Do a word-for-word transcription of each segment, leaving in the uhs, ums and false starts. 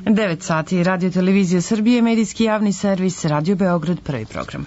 devet sati, Radio Televizija Srbije, medijski javni servis, Radio Beograd, prvi program.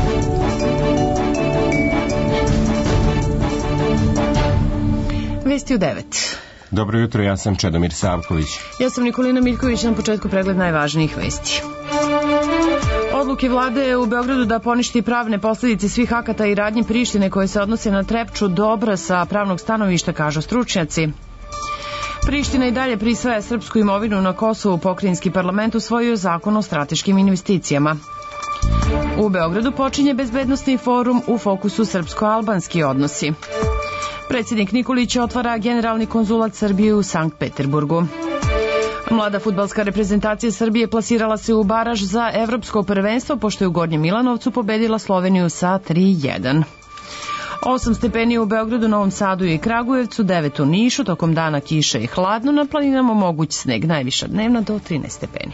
Vesti u devet. Dobro jutro, ja sam Čedomir Savković. Ja sam Nikolina Miljković, na početku pregled najvažnijih vesti. Odluke vlade u Beogradu da poništi pravne posljedice svih akata i radnji Prištine koje se odnose na Trepču dobra sa pravnog stanovišta, kažu stručnjaci. Priština i dalje prisvaja srpsku imovinu na Kosovu. Pokrajinski parlament usvojio zakon o strateškim investicijama. U Beogradu počinje bezbednosni forum, u fokusu srpsko-albanski odnosi. Predsjednik Nikolić otvara generalni konzulat Srbije u Sankt Peterburgu. Mlada fudbalska reprezentacija Srbije plasirala se u baraž za evropsko prvenstvo, pošto je u Gornjem Milanovcu pobedila Sloveniju sa tri jedan. Osam stepeni u Beogradu, Novom Sadu i Kragujevcu, devet u Nišu, tokom dana kiša i hladno, na planinama moguć sneg, najviša dnevna do trinaest stepeni.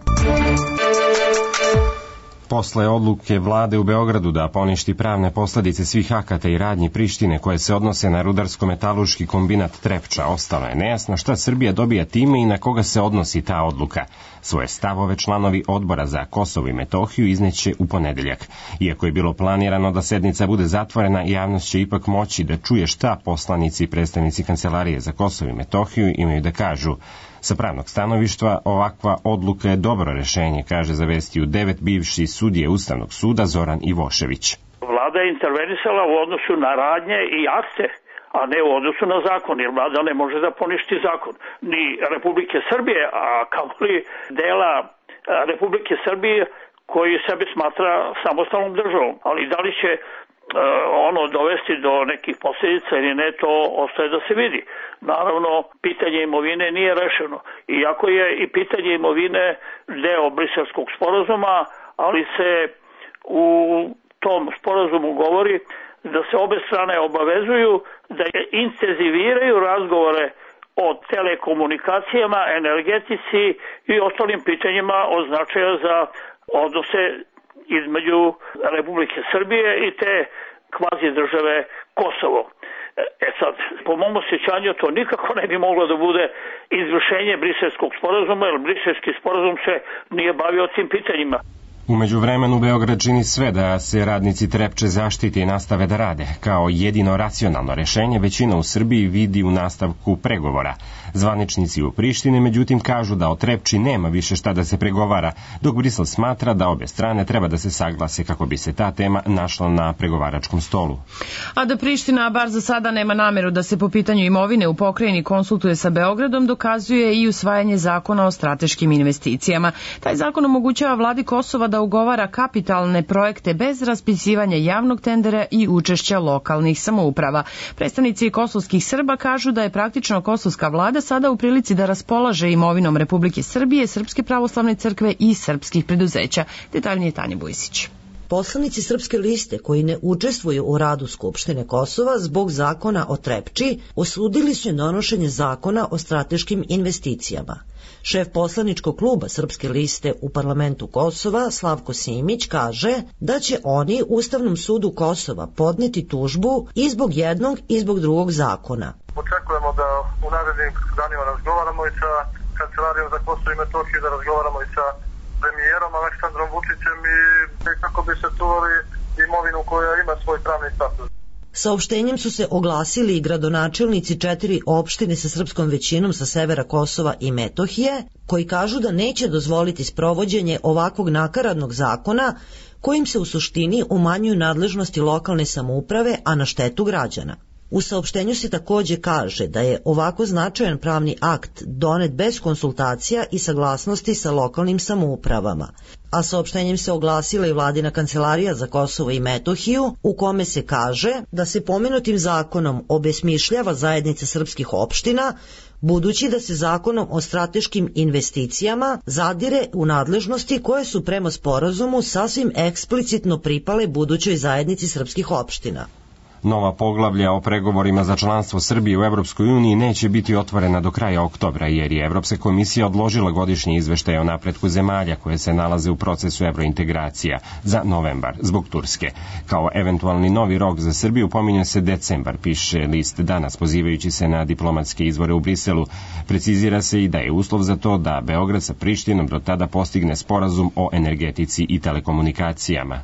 Posle odluke vlade u Beogradu da poništi pravne posljedice svih akata i radnji Prištine koje se odnose na rudarsko-metalurški kombinat Trepča, ostalo je nejasno šta Srbija dobija time i na koga se odnosi ta odluka. Svoje stavove članovi odbora za Kosovo i Metohiju izneće u ponedeljak. Iako je bilo planirano da sednica bude zatvorena, javnost će ipak moći da čuje šta poslanici i predstavnici Kancelarije za Kosovo i Metohiju imaju da kažu. Sa pravnog stanovištva ovakva odluka je dobro rešenje, kaže za Vesti u devet bivši sudije Ustavnog suda Zoran Ivošević. Vlada je intervenisala u odnosu na radnje i akte, a ne u odnosu na zakon, jer vlada ne može da poništi zakon. Ni Republike Srbije, a kamoli dela Republike Srbije koji sebe smatra samostalnom državom. Ali da li će ono dovesti do nekih posljedica ili ne, to ostaje da se vidi. Naravno, pitanje imovine nije rešeno. Iako je i pitanje imovine deo Briselskog sporazuma, ali se u tom sporazumu govori da se obe strane obavezuju da intenziviraju razgovore o telekomunikacijama, energetici i ostalim pitanjima od značaja za odnose između Republike Srbije i te kvazi države Kosovo. E sad, po mom osjećanju to nikako ne bi moglo da bude izvršenje Briselskog sporazuma, jer Briselski sporazum se nije bavio tim pitanjima. U međuvremenu Beograd čini sve da se radnici Trepče zaštite i nastave da rade. Kao jedino racionalno rešenje većina u Srbiji vidi u nastavku pregovora. Zvaničnici u Prištini međutim kažu da o Trepči nema više šta da se pregovara, dok Brisel smatra da obe strane treba da se saglase kako bi se ta tema našla na pregovaračkom stolu. A da Priština bar za sada nema nameru da se po pitanju imovine u pokrajini konsultuje sa Beogradom, dokazuje i usvajanje zakona o strateškim investicijama. Taj zakon omogućava vladi Kosova da ugovara kapitalne projekte bez raspisivanja javnog tendera i učešća lokalnih samouprava. Predstavnici kosovskih Srba kažu da je praktično kosovska vlada sada u prilici da raspolaže imovinom Republike Srbije, Srpske pravoslavne crkve i srpskih preduzeća. Detaljnije Tanja Bujsić. Poslanici Srpske liste koji ne učestvuju u radu Skupštine Kosova zbog zakona o Trepči osudili su donošenje zakona o strateškim investicijama. Šef poslaničkog kluba Srpske liste u parlamentu Kosova, Slavko Simić, kaže da će oni Ustavnom sudu Kosova podneti tužbu i zbog jednog i zbog drugog zakona. Očekujemo da u narednim danima razgovaramo i sa Kancelarijom za Kosovo i Metohiju, da razgovaramo i sa premijerom Aleksandrom Vučićem i kako bi se čuvali imovinu koja ima svoj pravni status. Saopštenjem su se oglasili i gradonačelnici četiri opštine sa srpskom većinom sa severa Kosova i Metohije, koji kažu da neće dozvoliti sprovođenje ovakvog nakaradnog zakona kojim se u suštini umanjuju nadležnosti lokalne samouprave, a na štetu građana. U saopštenju se takođe kaže da je ovako značajan pravni akt donet bez konsultacija i saglasnosti sa lokalnim samoupravama, a saopštenjem se oglasila i vladina Kancelarija za Kosovo i Metohiju, u kome se kaže da se pomenutim zakonom obesmišljava zajednica srpskih opština, budući da se zakonom o strateškim investicijama zadire u nadležnosti koje su prema sporazumu sasvim eksplicitno pripale budućoj zajednici srpskih opština. Nova poglavlja o pregovorima za članstvo Srbije u Evropskoj uniji neće biti otvorena do kraja oktobra, jer je Evropska komisija odložila godišnji izveštaj o napretku zemalja koje se nalaze u procesu evrointegracija za novembar zbog Turske. Kao eventualni novi rok za Srbiju pominje se decembar, piše list Danas, pozivajući se na diplomatske izvore u Briselu. Precizira se i da je uslov za to da Beograd sa Prištinom do tada postigne sporazum o energetici i telekomunikacijama.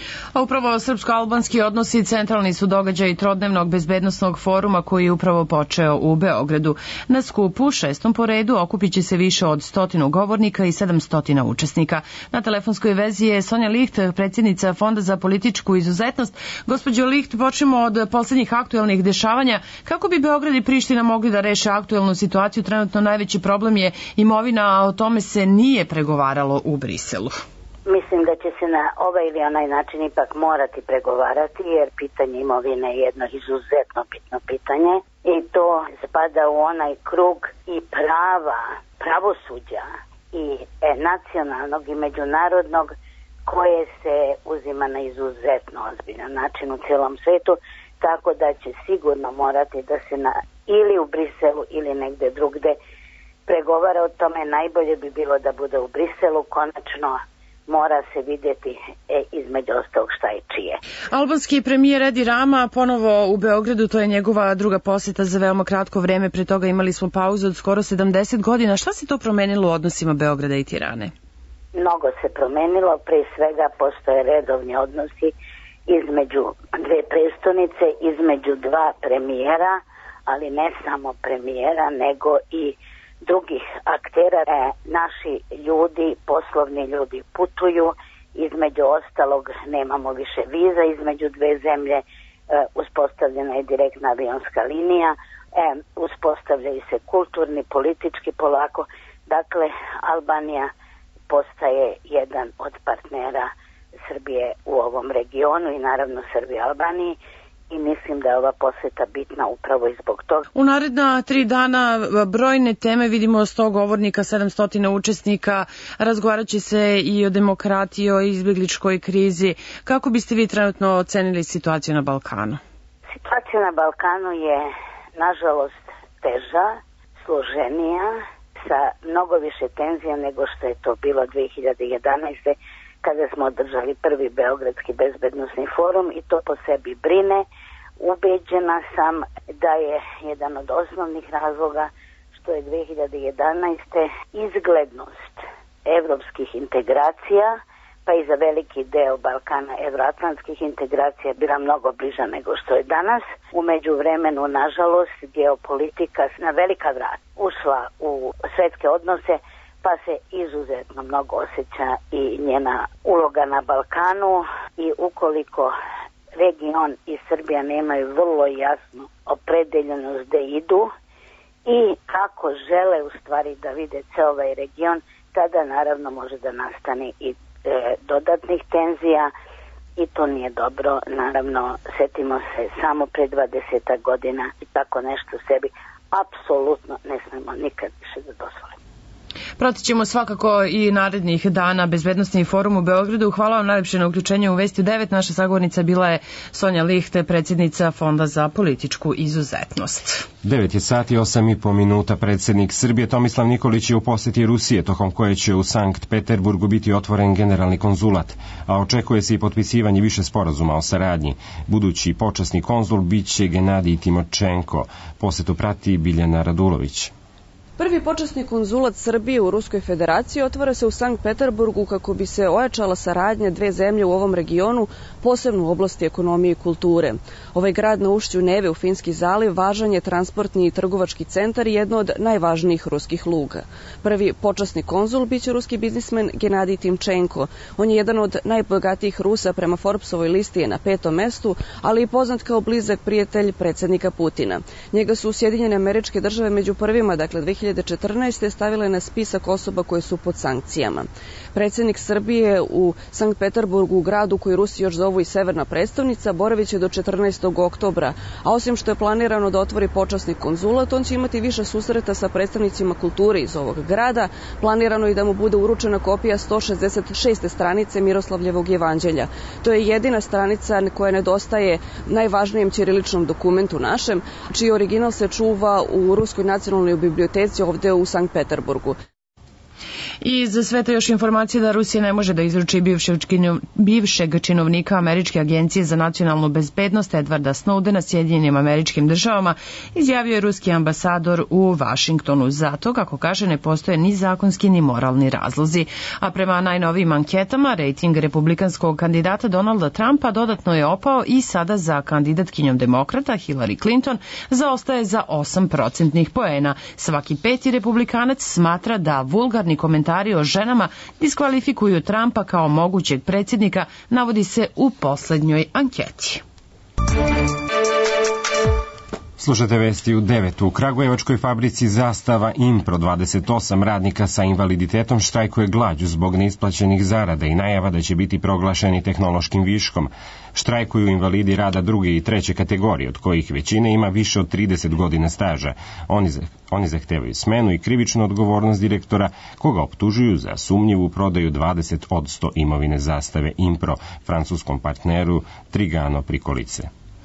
A upravo srpsko-albanski odnosi centralni su događaj trodnevnog bezbednosnog foruma koji je upravo počeo u Beogradu. Na skupu, šestom po redu, okupit će se više od stotinu govornika i sedamstotina učesnika. Na telefonskoj vezi je Sonja Licht, predsjednica Fonda za političku izuzetnost. Gospođo Licht, počnemo od poslednjih aktuelnih dešavanja. Kako bi Beograd i Priština mogli da reše aktuelnu situaciju? Trenutno najveći problem je imovina, a o tome se nije pregovaralo u Briselu. Mislim da će se na ovaj ili onaj način ipak morati pregovarati, jer pitanje imovine je jedno izuzetno bitno pitanje i to spada u onaj krug i prava, pravosuđa i e, nacionalnog i međunarodnog koje se uzima na izuzetno ozbiljan način u cijelom svetu, tako da će sigurno morati da se na, ili u Briselu ili negde drugde pregovara o tome. Najbolje bi bilo da bude u Briselu, konačno mora se vidjeti e, između ostalog šta je čije. Albanski premijer Edi Rama ponovo u Beogradu, to je njegova druga posjeta za veoma kratko vreme, pre toga imali smo pauzu od skoro sedamdeset godina. Šta se to promenilo u odnosima Beograda i Tirane? Mnogo se promenilo, pre svega postoje redovni odnosi između dve prestonice, između dva premijera, ali ne samo premijera, nego i drugih aktera. E, naši ljudi, poslovni ljudi putuju, između ostalog nemamo više viza između dve zemlje, e, uspostavljena je direktna avionska linija, e, uspostavljaju se kulturni, politički polako. Dakle, Albanija postaje jedan od partnera Srbije u ovom regionu i naravno Srbije Albaniji. I mislim da je ova posjeta bitna upravo i zbog toga. U naredna tri dana brojne teme, vidimo sto govornika, sedamstotina učesnika, razgovarat će se i o demokratiji, o izbjegličkoj krizi. Kako biste vi trenutno ocenili situaciju na Balkanu? Situacija na Balkanu je, nažalost, teža, složenija, sa mnogo više tenzija nego što je to bilo dve hiljade jedanaeste. kada smo održali prvi Beogradski bezbednosni forum i to po sebi brine. Ubeđena sam da je jedan od osnovnih razloga što je dve hiljade jedanaeste. izglednost evropskih integracija, pa i za veliki deo Balkana evroatlantskih integracija bila mnogo bliža nego što je danas. U međuvremenu, nažalost, geopolitika na velika vrata ušla u svetske odnose, pa se izuzetno mnogo osjeća i njena uloga na Balkanu i ukoliko region i Srbija nemaju vrlo jasnu opredeljenost da idu i kako žele u stvari da vide ceo ovaj region, tada naravno može da nastane i e, dodatnih tenzija i to nije dobro. Naravno, setimo se samo pre dvadeset godina i tako nešto sebi apsolutno ne smemo nikad više da dozvolimo. Pratit ćemo svakako i narednih dana Bezbednosni forum u Beogradu. Hvala vam najlepše na uključenju u Vesti u devet. Naša sagovornica bila je Sonja Licht, predsjednica Fonda za političku izuzetnost. devet je sati i osam i po minuta. Predsjednik Srbije Tomislav Nikolić je u posjeti Rusije, tokom koje će u Sankt Peterburgu biti otvoren generalni konzulat, a očekuje se i potpisivanje više sporazuma o saradnji. Budući počasni konzul biće Genadij Timočenko. Posjetu prati Biljana Radulović. Prvi počasni konzulat Srbije u Ruskoj federaciji otvara se u Sankt Peterburgu kako bi se ojačala saradnja dve zemlje u ovom regionu, posebno u oblasti ekonomije i kulture. Ovaj grad na ušću Neve u Finski zaliv važan je transportni i trgovački centar i jedno od najvažnijih ruskih luga. Prvi počasni konzul biće ruski biznismen Genadij Timčenko. On je jedan od najbogatijih Rusa, prema Forbesovoj listi je na petom mestu, ali i poznat kao blizak prijatelj predsjednika Putina. Njega su Sjedinjene Američke Države među prvima, dakle dve hiljade hiljade četrnaeste. stavila je na spisak osoba koje su pod sankcijama. Predsjednik Srbije u Sankt Peterburgu, u gradu koji Rusi još zovu i severna prestolnica, boraviće do četrnaestog oktobra, a osim što je planirano da otvori počasni konzulat, on će imati više susreta sa predstavnicima kulture iz ovog grada. Planirano je da mu bude uručena kopija sto šezdeset šeste stranice Miroslavljevog jevanđelja. To je jedina stranica koja nedostaje najvažnijem ćiriličnom dokumentu našem, čiji original se čuva u Ruskoj nacionalnoj biblioteci ovde u Sankt Peterburgu. I za sve to još informacije da Rusija ne može da izruči bivšeg činovnika Američke agencije za nacionalnu bezbednost Edwarda Snowdena Sjedinjenim Američkim Državama, izjavio je ruski ambasador u Vašingtonu. Zato, kako kaže, ne postoje ni zakonski ni moralni razlozi. A prema najnovijim anketama, rejting republikanskog kandidata Donalda Trumpa dodatno je opao i sada za kandidatkinjom demokrata Hillary Clinton zaostaje za osam procentnih poena. Svaki peti republikanac smatra da vulgarni komentari o ženama diskvalifikuju Trumpa kao mogućeg predsjednika, navodi se u poslednjoj anketi. Slušate vesti u devetu. U kragujevačkoj fabrici Zastava Impro dvadeset osam radnika sa invaliditetom štrajkuje glađu zbog neisplaćenih zarada i najava da će biti proglašeni tehnološkim viškom. Štrajkuju invalidi rada druge i treće kategorije, od kojih većina ima više od trideset godina staža. Oni, oni zahtevaju smenu i krivičnu odgovornost direktora, koga optužuju za sumnjivu prodaju dvadeset odsto imovine Zastave Impro francuskom partneru Trigano Prikolice.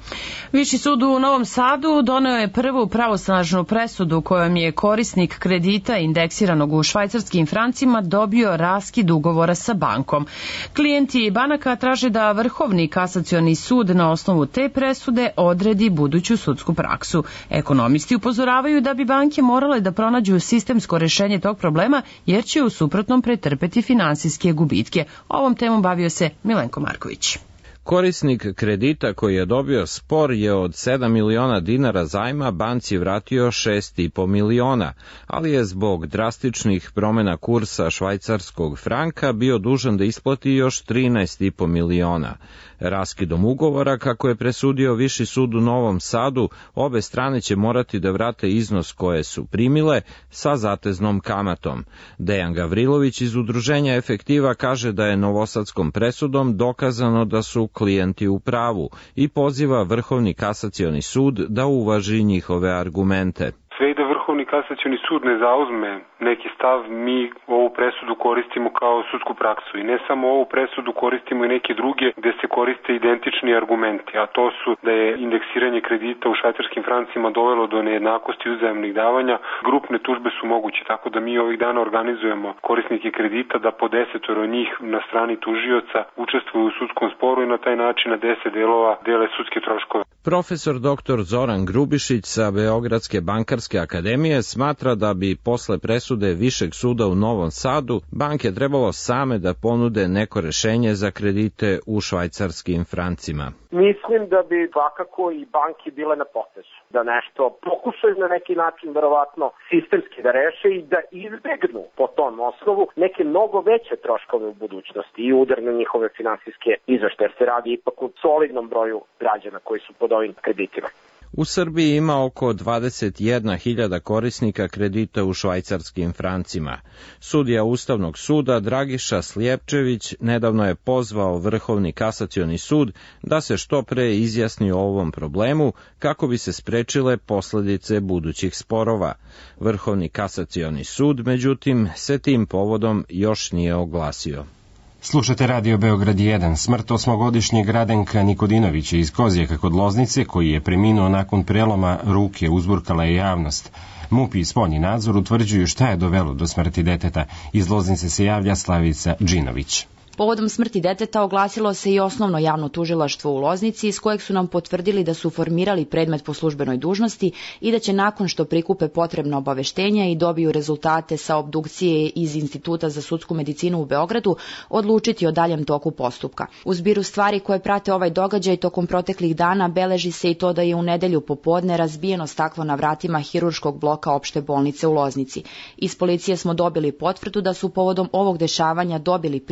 Viši sud u Novom Sadu doneo je prvu pravosnažnu presudu kojom je korisnik kredita indeksiranog u švajcarskim francima dobio raskid ugovora sa bankom. Klijenti banaka traže da Vrhovni kasacioni sud na osnovu te presude odredi buduću sudsku praksu. Ekonomisti upozoravaju da bi banke morale da pronađu sistemsko rešenje tog problema, jer će u suprotnom pretrpeti finansijske gubitke. Ovom temom bavio se Milenko Marković. Korisnik kredita koji je dobio spor je od sedam miliona dinara zajma banci vratio šest i po miliona, ali je zbog drastičnih promena kursa švajcarskog franka bio dužan da isplati još trinaest i po miliona. Raskidom ugovora, kako je presudio Viši sud u Novom Sadu, obe strane će morati da vrate iznos koje su primile sa zateznom kamatom. Dejan Gavrilović iz udruženja Efektiva kaže da je novosadskom presudom dokazano da su klijenti u pravu i poziva Vrhovni kasacioni sud da uvaži njihove argumente. Sve i da Vrhovni kasacioni sud ne zauzme neki stav, mi ovu presudu koristimo kao sudsku praksu i ne samo ovu presudu, koristimo i neke druge gde se koriste identični argumenti, a to su da je indeksiranje kredita u švajcarskim francima dovelo do nejednakosti uzajamnih davanja. Grupne tužbe su moguće, tako da mi ovih dana organizujemo korisnike kredita da po desetoro njih na strani tužioca učestvuju u sudskom sporu i na taj način na deset delova dele sudske troškove. Profesor doktor Zoran Grubišić sa Beogradske bankarske akademije smatra da bi posle presude Višeg suda u Novom Sadu banke trebalo same da ponude neko rešenje za kredite u švajcarskim francima. Mislim da bi svakako i banki bile na potezu, da nešto pokušaju na neki način verovatno sistemski da reše i da izbegnu po tom osnovu neke mnogo veće troškove u budućnosti i udar na njihove finansijske izveštaje, jer se radi ipak u solidnom broju građana koji su pod ovim kreditima. U Srbiji ima oko dvadeset jedna hiljada korisnika kredita u švajcarskim francima. Sudija Ustavnog suda Dragiša Slijepčević nedavno je pozvao Vrhovni kasacioni sud da se što pre izjasni o ovom problemu kako bi se sprečile posledice budućih sporova. Vrhovni kasacioni sud, međutim, se tim povodom još nije oglasio. Slušate Radio Beograd jedan. Smrt osmogodišnjeg Radenka Nikodinovića iz Kozjeka kod Loznice, koji je preminuo nakon preloma ruke, uzburkala je javnost. MUP i spoljni nadzor utvrđuju šta je dovelo do smrti deteta. Iz Loznice se javlja Slavica Džinović. Povodom smrti deteta oglasilo se i osnovno javno tužilaštvo u Loznici, iz kojeg su nam potvrdili da su formirali predmet po službenoj dužnosti i da će nakon što prikupe potrebna obaveštenja i dobiju rezultate sa obdukcije iz Instituta za sudsku medicinu u Beogradu odlučiti o daljem toku postupka. U zbiru stvari koje prate ovaj događaj tokom proteklih dana beleži se i to da je u nedelju popodne razbijeno staklo na vratima hirurškog bloka opšte bolnice u Loznici. Iz policije smo dobili potvrdu da su povodom ovog dešavanja dobili prijavu i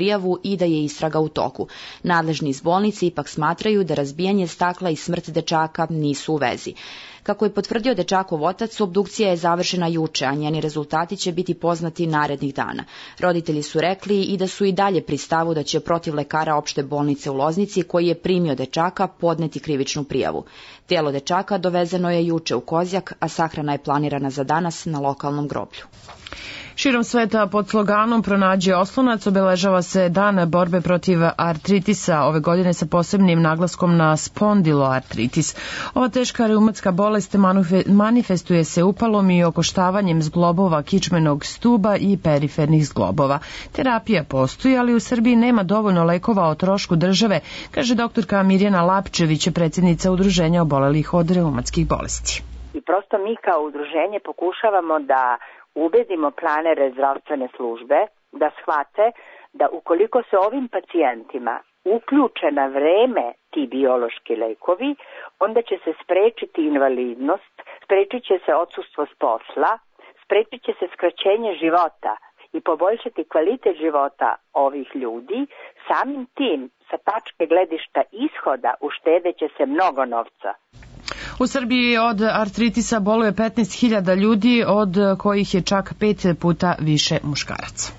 i da je istraga u toku. Nadležni iz bolnice ipak smatraju da razbijanje stakla i smrt dečaka nisu u vezi. Kako je potvrdio dečakov otac, obdukcija je završena juče, a njeni rezultati će biti poznati narednih dana. Roditelji su rekli i da su i dalje pri stavu da će protiv lekara opšte bolnice u Loznici, koji je primio dečaka, podneti krivičnu prijavu. Telo dečaka dovezeno je juče u Kozjak, a sahrana je planirana za danas na lokalnom groblju. Širom sveta pod sloganom Pronađi oslonac obeležava se dan borbe protiv artritisa, ove godine sa posebnim naglaskom na spondiloartritis. Ova teška reumatska bolest manifestuje se upalom i okoštavanjem zglobova kičmenog stuba i perifernih zglobova. Terapija postoji, ali u Srbiji nema dovoljno lekova o trošku države, kaže doktorka Mirjana Lapčević, predsjednica Udruženja obolelih od reumatskih bolesti. I prosto mi kao udruženje pokušavamo da ubedimo planere zdravstvene službe da shvate da ukoliko se ovim pacijentima uključe na vreme ti biološki lekovi, onda će se sprečiti invalidnost, sprečit će se odsustvo s posla, sprečit će se skraćenje života i poboljšati kvalitet života ovih ljudi. Samim tim, sa tačke gledišta ishoda, uštedeće se mnogo novca. U Srbiji od artritisa boluje petnaest hiljada ljudi, od kojih je čak pet puta više muškaraca.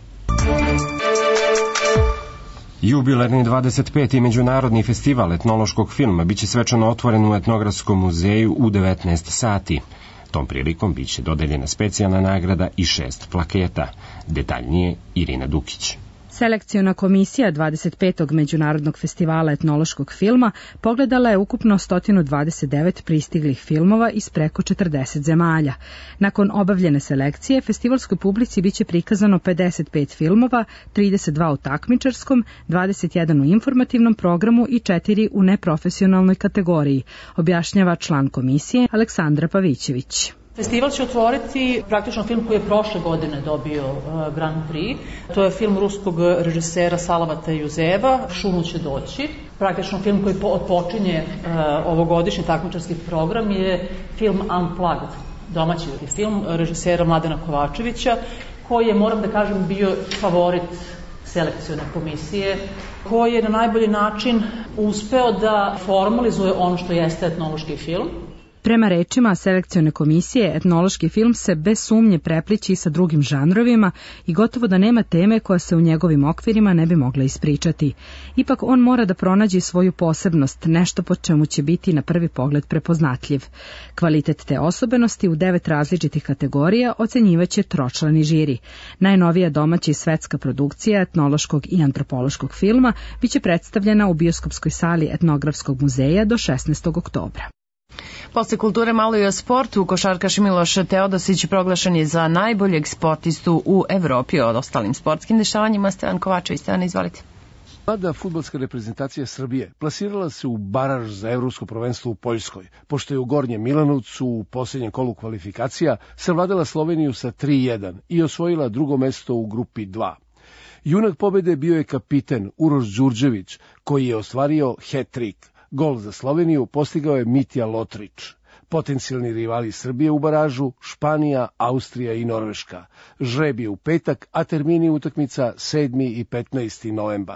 Jubilarni dvadeset peti Međunarodni festival etnološkog filma biće svečano otvoren u Etnografskom muzeju u devetnaest sati. Tom prilikom biće dodeljena specijalna nagrada i šest plaketa. Detaljnije Irina Dukić. Selekciona komisija dvadeset petog Međunarodnog festivala etnološkog filma pogledala je ukupno sto dvadeset devet pristiglih filmova iz preko četrdeset zemalja. Nakon obavljene selekcije, festivalskoj publici biće prikazano pedeset pet filmova, trideset dva u takmičarskom, dvadeset jedan u informativnom programu i četiri u neprofesionalnoj kategoriji, objašnjava član komisije Aleksandra Pavićević. Festival će otvoriti praktično film koji je prošle godine dobio uh, Grand Prix. To je film ruskog režisera Salavata Juzeva, Šunu će doći. Praktično film koji počinje uh, ovogodišnji takmičarski program je film Unplugged, domaći film režisera Mladena Kovačevića, koji je, moram da kažem, bio favorit selekcione komisije, koji je na najbolji način uspeo da formalizuje ono što jeste etnološki film. Prema rečima selekcione komisije, etnološki film se bez sumnje prepliči sa drugim žanrovima i gotovo da nema teme koja se u njegovim okvirima ne bi mogla ispričati. Ipak on mora da pronađe svoju posebnost, nešto po čemu će biti na prvi pogled prepoznatljiv. Kvalitet te osobenosti u devet različitih kategorija ocenjivaće tročlani žiri. Najnovija domaća i svetska produkcija etnološkog i antropološkog filma biće predstavljena u bioskopskoj sali Etnografskog muzeja do šesnaestog oktobra. Posle kulture malo i o sportu, košarkaš Miloš Teodosić proglašen je za najboljeg sportistu u Evropi. Od ostalim sportskim dešavanjima Stevan Kovačević. Stevan, izvolite. Mlada fudbalska reprezentacija Srbije plasirala se u baraž za evropsko prvenstvo u Poljskoj, pošto je u Gornjem Milanovcu u posljednjem kolu kvalifikacija savladala Sloveniju sa tri jedan i osvojila drugo mesto u grupi dva. Junak pobede bio je kapiten Uroš Đurđević, koji je ostvario hat-trick. Gol za Sloveniju postigao je Mitja Lotrić. Potencijalni rivali Srbije u baražu Španija, Austrija i Norveška. Žreb je u petak, a termini utakmica sedmi i petnaesti novembar.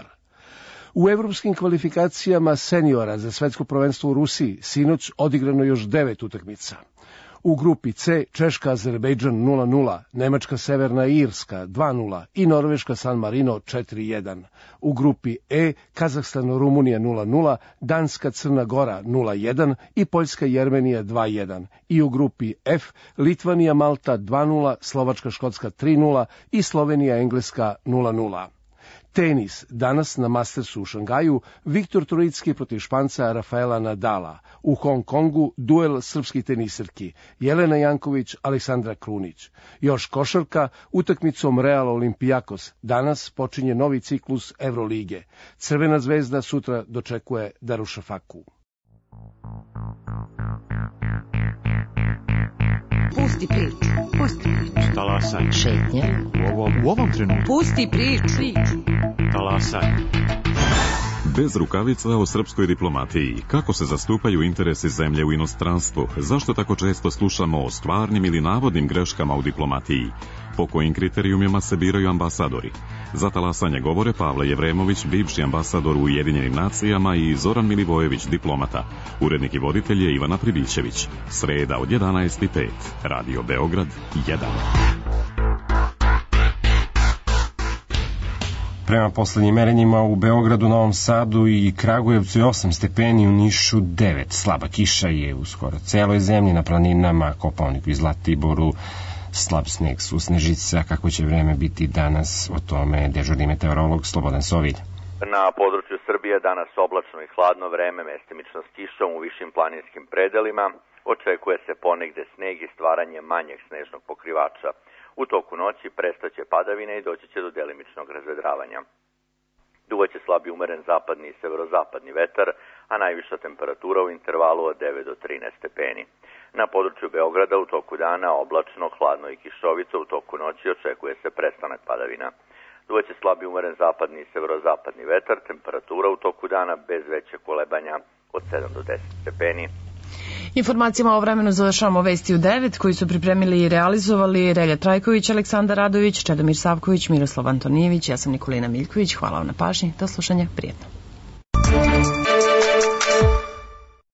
U evropskim kvalifikacijama seniora za svetsko prvenstvo u Rusiji sinoć odigrano još devet utakmica. U grupi C Češka Azerbejdžan nula nula, Nemačka Severna Irska dva nula i Norveška San Marino četiri jedan. U grupi E Kazahstan Rumunija nula nula, Danska Crna Gora nula jedan i Poljska Jermenija dva jedan. I u grupi F Litvanija Malta dva nula, Slovačka Škotska tri nula i Slovenija Engleska nula nula. Tenis. Danas na Mastersu u Šangaju Viktor Trojicki protiv Španca Rafaela Nadala. U Hong Kongu duel srpskih tenisirki Jelena Janković, Aleksandra Krunić. Još košarka, utakmicom Real Olimpijakos. Danas počinje novi ciklus Evrolige. Crvena zvezda sutra dočekuje Darušafaku. Pusti priču, pusti priču. Talasaj. Šetnje. U ovom, u ovom trenutku. Pusti priču. Talasaj. Bez rukavica o srpskoj diplomatiji. Kako se zastupaju interesi zemlje u inostranstvu? Zašto tako često slušamo o stvarnim ili navodnim greškama u diplomatiji? Po kojim kriterijumima se biraju ambasadori? Za talasanje govore Pavle Jevremović, bivši ambasador u Ujedinjenim nacijama, i Zoran Milivojević, diplomata. Urednik i voditelj je Ivana Pribićević. Sreda od jedanaest i pet. Radio Beograd jedan. Prema poslednjim merenjima u Beogradu, Novom Sadu i Kragujevcu je osam stepeni, u Nišu devet. Slaba kiša je u skoro celoj zemlji, na planinama, Kopaoniku i Zlatiboru slab sneg, susnežica. Kako će vreme biti danas, o tome dežurni meteorolog Slobodan Sovilj. Na području Srbije danas oblačno i hladno vreme, mestimično s kišom u višim planinskim predelima. Očekuje se ponegde sneg i stvaranje manjeg snežnog pokrivača. U toku noći prestaće padavine i doći će do delimičnog razvedravanja. Duvaće slabi umeren zapadni i severozapadni vetar, a najviša temperatura u intervalu od devet do trinaest stepeni. Na području Beograda u toku dana oblačno, hladno i kišovito, u toku noći očekuje se prestanak padavina. Duvaće slabi umeren zapadni i severozapadni vetar, temperatura u toku dana bez veće kolebanja od sedam do deset stepeni. Informacijama o vremenu završavamo vesti u devet, koji su pripremili i realizovali Relja Trajković, Aleksandar Radović, Čedomir Savković, Miroslav Antonijević, ja sam Nikolina Miljković. Hvala vam na pažnji, do slušanja, prijetno.